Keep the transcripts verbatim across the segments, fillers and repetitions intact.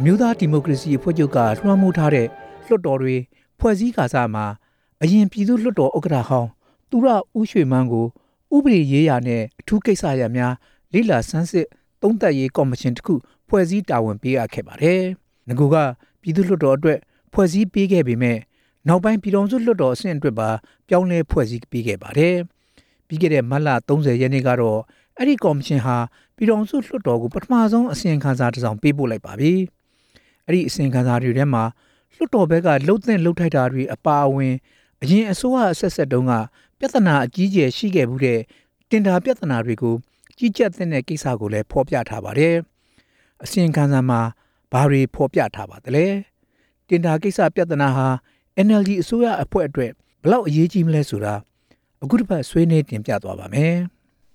မျိုးသားဒီမိုကရေစီအဖွဲ့ချုပ်ကလွှမ်းမိုးထားတဲ့လွှတ်တော်တွေဖွဲ့စည်းကာစမှာအရင်ပြည်သူ့လွှတ်တော်ဥက္ကဋ္ဌဟောင်းသူရဦးရွှေမန်းကိုဥပဒေရေးရာနဲ့အထူးကိစ္စရပ်များလိလာဆန်းစစ်သုံးသပ်ရေးကော်မရှင်တစ်ခုဖွဲ့စည်းတာဝန်ပေးအပ်ခဲ့ပါတယ်။ငကူကပြည်သူ့လွှတ်တော်အတွက်ဖွဲ့စည်းပေးခဲ့ပေမဲ့နောက်ပိုင်းပြည်ထောင်စုလွှတ်တော်အဆင့်အတွက်ပါပြောင်းလဲဖွဲ့စည်းပေးခဲ့ပါတယ်။ပြီးခဲ့တဲ့မတ်လသုံးဆယ်ရက်နေ့ကတော့အဲ့ဒီကော်မရှင်ဟာပြည်ထောင်စုလွှတ်တော်ကိုပထမဆုံးအစီရင်ခံစာတစ်စောင်ပေးပို့လိုက်ပါပြီ။အဲ့ဒီအစီရင်ခံစာတွေထဲမှာလွှတ်တော်ဘက်ကလှုပ်သင့်လှုပ်ထိုက်တာတွေအပါအဝင်အရင်အစိုးရအဆက်ဆက်တုန်းကပြဿနာအကြီးအကျယ်ရှိခဲ့မှုတဲ့တင်ဒါပြဿနာတွေကိုကြီးကြပ်တဲ့ကိစ္စကိုလည်းဖော်ပြထားပါတယ်။အစီရင်ခံစာမှာဘာတွေဖော်ပြထားပါသလဲ။တင်ဒါကိစ္စပြဿနာဟာ N L D အစိုးရအဖွဲ့အတွက်ဘလောက်အရေးကြီးမလဲဆိုတာအခုတစ်ပတ်ဆွေးနွေးတင်ပြသွားပါမယ်။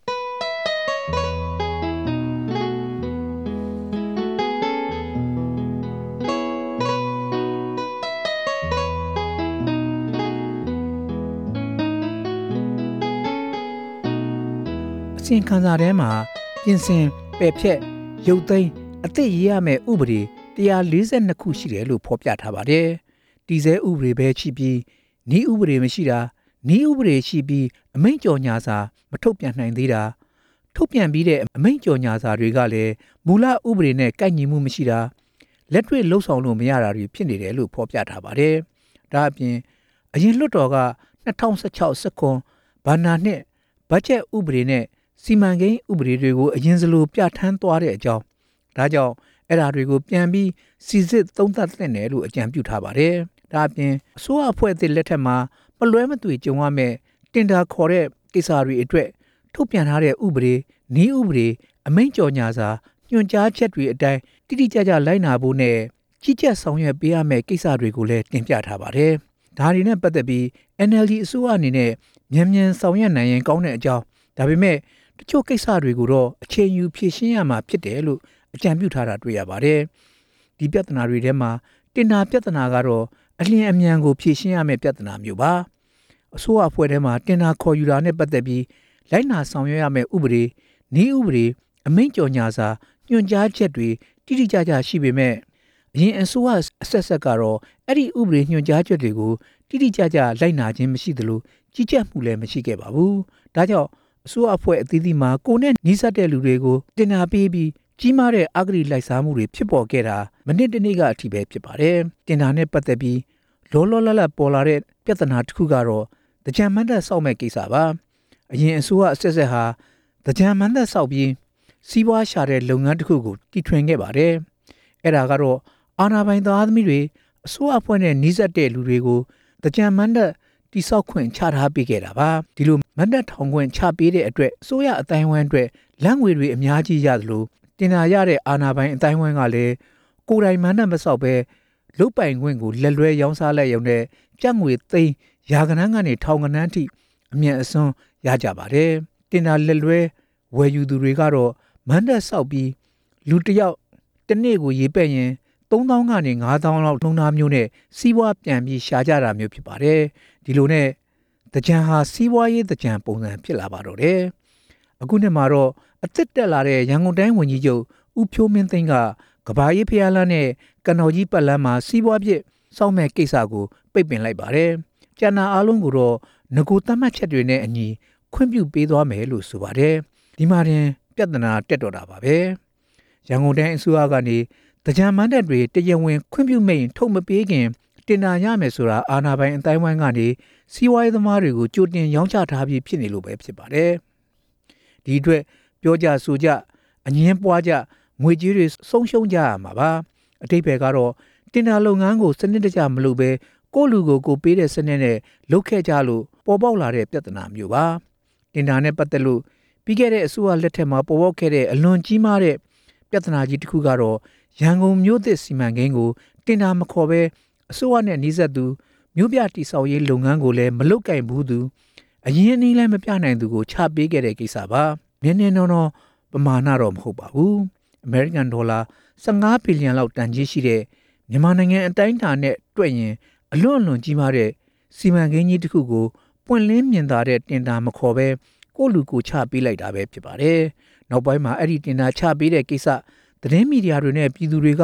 အစီရင်ခံစာထဲမှာပြင်ဆင်ပယ်ဖြတ်ရုပ်သိမ်းအသစ်ရေးရမယ့်ဥပဒေone hundred forty-twoခုရှိတယ်လို့ဖော်ပြထားပါတယ်။တည်ဆဲဥပဒေပဲရှိပြီးဤဥပဒေမရှိတာဤဥပဒေရှိပြီးအမိန့်ကြော်ညာစာမထုတ်ပြန်နိုင်သေးတာထုတ်ပြန်ပြီးတဲ့အမိန့်ကြော်ညာစာတွေကလည်းမူလဥပဒေနဲ့ကိုက်ညီမှုမရှိတာလက်တွေ့လှုပ်ဆောင်လို့မရတာတွေဖြစ်နေတယ်လို့ဖော်ပြထားပါတယ်။ဒါအပြင်အရင်လွှတ်တော်ကtwo thousand sixteen စက္ကွန်ဘဏ္ဍာနှစ်ဘတ်ဂျက်ဥပဒေနဲ့စီမံကိန်းဥပဒေတွေကိုအရင်စလိုပြဋ္ဌာန်းသွားတဲ့အကြောင်းဒါကြောင့်အဲ့ဓာတွေကိုပြန်ပြီးစီစစ်သုံးသပ်သင့်တယ်လို့အကြံပြုထားပါတယ်။ဒါအပြင်အစိုးရအဖွဲ့အသစ်လက်ထက်မှာမလွဲမသွေကြုံရမယ့်တင်ဒါခေါ်တဲ့ကိစ္စတွေအတွက်ထုတ်ပြန်ထားတဲ့ဥပဒေနည်းဥပဒေအမိန့်ကြော်ညာစာညွှန်ကြားချက်တွေအတိုင်းတိတိကျကျလိုက်နာဖို့နဲ့ကြီးကြပ်ဆောင်ရွက်ပေးရမယ့်ကိစ္စတွေကိုလည်းတင်ပြထားပါတယ်။ဒါတွေနဲ့ပတ်သက်ပြီး N L D အစိုးရအနေနဲ့မြန်မြန်ဆောင်ရွက်နိုင်ရင်ကောင်းတဲ့အကြောင်းဒါပေမဲ့တချို့ကိစ္စတွေကိုတော့အချိန်ယူဖြေရှင်းရမှာဖြစ်တယ်လို့အကြံပြုထားတာတွေ့ရပါတယ်။ဒီပြဿနာတွေထဲမှာတင်ဒါပြဿနာကတော့အလျင်အမြန်ကိုဖြေရှင်းရမယ့်ပြဿနာမျိုးပါ။အစိုးရအဖွဲ့ထဲမှာတင်ဒါခေါ်ယူတာနဲ့ပတ်သက်ပြီးလိုက်နာဆောင်ရွက်ရမယ့်ဥပဒေနည်းဥပဒေအမိန့်ကြော်ညာစာညွှန်ကြားချက်တွေတိတိကျကျရှိပေမဲ့အရင်အစိုးရအဆက်ဆက်ကတော့အဲ့ဒီဥပဒေညွှန်ကြားချက်တွေကိုတိတိကျကျလိုက်နာခြင်းမရှိသလိုကြီးကြပ်မှုလည်းမရှိခဲ့ပါဘူး။ဒါကြောင့်အစိုးရအဖွဲ့အသီးသီးမှာကိုယ်နဲ့နှီးစပ်တဲ့လူတွေကိုတင်ဒါပေးပြီးကြီးမားတဲ့အဂတိလိုက်စားမှုတွေဖြစ်ပေါ်ခဲ့တာမနစ်တနေ့ကအထိပဲဖြစ်ပါတယ်။တင်ဒါနဲ့ပတ်သက်ပြီးလောလောလတ်လတ်ပေါ်လာတဲ့ပြဿနာတစ်ခုကတော့တကြံမန်းသက်စောက်မဲ့ကိစ္စပါ။အရင်အစိုးရအဆက်ဆက်ဟာတကြံမန်းသက်စောက်ပြီးစီးပွားရှာတဲ့လုပ်ငန်းတစ်ခုကိုတီထွင်ခဲ့ပါတယ်။အဲ့ဒါကတော့အာဏာပိုင်သားသမီးတွေအစိုးရအဖွဲ့နဲ့နှီးစပ်တဲ့လူတွေကိုတကြံမန်းသက်တိဆောက်ခွင့်ချထားပေးခဲ့တာပါဒီလိုမန္တထောင်ခွင့်ချပေးတဲ့အတွက်အစိုးရအတိုင်းဝိုင်းအတွက်လက်ငွေတွေအများကြီးရသလိုတင်ဒါရတဲ့အာဏာပိုင်အတိုင်းဝိုင်းကလည်းကိုယ်တိုင်မန္တမဆောက်ပဲလုတ်ပိုင်ခွင့်ကိုလက်လွဲရောင်းစားလိုက်ရုံနဲ့ကြက်ငွေသိန်းရာကဏန်းကနေထောင်ကဏန်းထိအမြတ်အစွန်းရကြပါတယ်တင်ဒါလက်လွဲဝယ်ယူသူတွေကတော့မန္တဆောက်ပြီးလူတစ်ယောက်တစ်နေ့ကိုရေပက်ရင်သုံးသောင်းကနေငါးသောင်းလောက်နှုန်းသားမျိုးနဲ့စီးပွားပြန်ပြီးရှာကြတာမျိုးဖြစ်ပါတယ်ဒီလိုနဲ့တကြံဟာစီးပွားရေးတကြံပုံစံဖြစ်လာပါတော့တယ်အခုနှစ်မှာတော့အသစ်တက်လာတဲ့ရန်ကုန်တိုင်းဝန်ကြီးချုပ်ဦးဖြိုးမင်းသိန်းကကဘာရေးဖျားလန်းနဲ့ကနော်ကြီးပတ်လန်းမှာစီးပွားဖြစ်စောင့်မဲ့ကိစ္စကိုပိတ်ပင်လိုက်ပါတယ်ကျန်တာအားလုံးကိုတော့ငကိုသတ်မှတ်ချက်တွေနဲ့အညီခွင့်ပြုပေးသွားမယ်လို့ဆိုပါတယ်ဒီမှာတင်ပြဿနာတက်တော့တာပါပဲရန်ကုန်တိုင်းအစိုးရကနေတကြံမန်းတက်တွေတရားဝင်ခွင့်ပြုမိန့်ထုတ်မပေးခင်တင်ဒါရမယ်ဆိုတာအာဏာပိုင်အတိုင်းဝိုင်းကနေစီးပွားရေးသမားတွေကိုကြိုတင်ရောင်းချထားပြီးဖြစ်နေလို့ပဲဖြစ်ပါတယ်။ဒီအတွက်ပြောကြဆိုကြအငင်းပွားကြငွေကြေးတွေဆုံးရှုံးကြရမှာပါ။အတိတ်ဘယ်ကတော့တင်ဒါလုပ်ငန်းကိုစနစ်တကျမလုပ်ဘဲကိုယ့်လူကိုကိုပေးတဲ့စနစ်နဲ့လုပ်ခဲ့ကြလို့ပေါ်ပေါက်လာတဲ့ပြဿနာမျိုးပါ။တင်ဒါနဲ့ပတ်သက်လို့ပြီးခဲ့တဲ့အစိုးရလက်ထက်မှာပေါ်ပေါက်ခဲ့တဲ့အလွန်ကြီးမားတဲ့ပြဿနာကြီးတစ်ခုကတော့ရန်ကုန်မြို့သစ်စီမံကိန်းကိုတင်ဒါမခေါ်ဘဲအစိုးရနဲ့နှီးစပ်သူမြို့ပြတိဆောက်ရေးလုပ်ငန်းကိုလည်းမလုပ်ကင်ဘူးသူအရင်အနည်းလည်းမပြနိုင်သူကိုချပေးခဲ့တဲ့ကိစ္စပါနည်းနည်းနော်နော်ပမာဏတော့မဟုတ်ပါဘူးအမေရိကန်ဒေါ်လာfifteenဘီလီယံလောက်တန်ကြီးရှိတဲ့မြန်မာနိုင်ငံအတိုင်းအတာနဲ့တွက်ရင်အလွန်အလွန်ကြီးမားတဲ့စီမံကိန်းကြီးတစ်ခုကိုပွင့်လင်းမြင်သာတဲ့တင်ဒါမခေါ်ဘဲကိုလူကိုချပေးလိုက်တာပဲဖြစ်ပါတယ်နောက်ပိုင်းမှာအဲ့ဒီတင်ဒါချပေးတဲ့ကိစ္စသတင်းမီဒီယာတွေနဲ့ပြည်သူတွေကဝ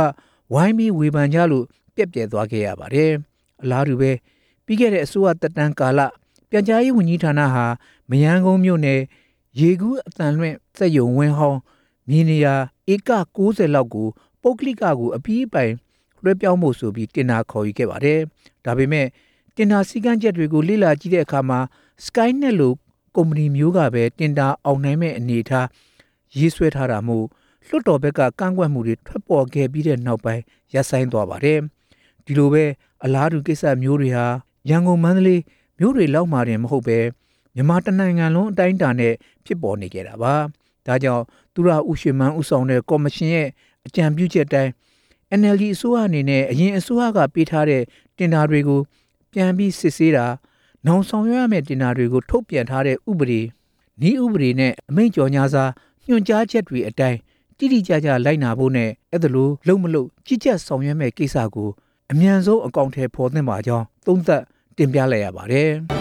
ဝိုင်းပြီးဝေဖန်ကြလို့ပြက်ပြဲသွားခဲ့ရပါတယ်အလားတူပဲပြီးခဲ့တဲ့အစိုးရတက်တန်းကာလပြန်ကြားရေးဝန်ကြီးဌာနဟာမယန်းကုန်းမြို့နယ်ရေကူးအတန်လွင့်စက်ရုံဝင်းဟောင်းမြေနေရာဧကကိုးဆယ်လောက်ကိုပုဂ္ဂလိကကိုအပြီးအပိုင်လွှဲပြောင်းဖို့ဆိုပြီးတင်ဒါခေါ်ယူခဲ့ပါတယ်ဒါပေမဲ့တင်ဒါစည်းကမ်းချက်တွေကိုလေ့လာကြည့်တဲ့အခါမှာ Skynet လို့ကုမ္ပဏီမျိုးကပဲတင်ဒါအောင်နိုင်မဲ့အနေအထားရေးဆွဲထားတာမို့လွှတ်တော်ဘက်ကကန့်ကွက်မှုတွေထွက်ပေါ်ခဲ့ပြီးတဲ့နောက်ပိုင်းရပ်ဆိုင်းသွားပါတယ်ဒီလိုပဲအလားတူကိစ္စမျိုးတွေဟာရန်ကုန်မန္တလေးမြို့တွေလောက်မှာတင်မဟုတ်ပဲမြန်မာတနိုင်ငံလုံးအတိုင်းအတာနဲ့ဖြစ်ပေါ်နေကြတာပါဒါကြောင့်သူရဦးရွှေမန်းဦးဆောင်တဲ့ကော်မရှင်ရဲ့အကြံပြုချက်တိုင်း အန် အယ်လ် ဒီ အစိုးရအနေနဲ့အရင်အစိုးရကပေးထားတဲ့တင်ဒါတွေကိုပြန်ပြီးစစ်ဆေးတာနောက်ဆောင်ရွက်ရမယ့်တင်ဒါတွေကိုထုတ်ပြန်ထားတဲ့ဥပဒေနည်းဥပဒေနဲ့အမိန့်ကြော်ညာစာညွှန်ကြားချက်တွေအတိုင်းတိတိကျကျလိုက်နာဖို့နဲ့အဲ့ဒါလို့လုံးမလို့ကြီးကြပ်ဆောင်ရွက်မဲ့ကိစ္စကိုအမြန်ဆုံးအကောင့်ထဲပေါ်သင့်ပါကြောင်းသုံးသပ်တင်ပြလိုက်ရပါတယ်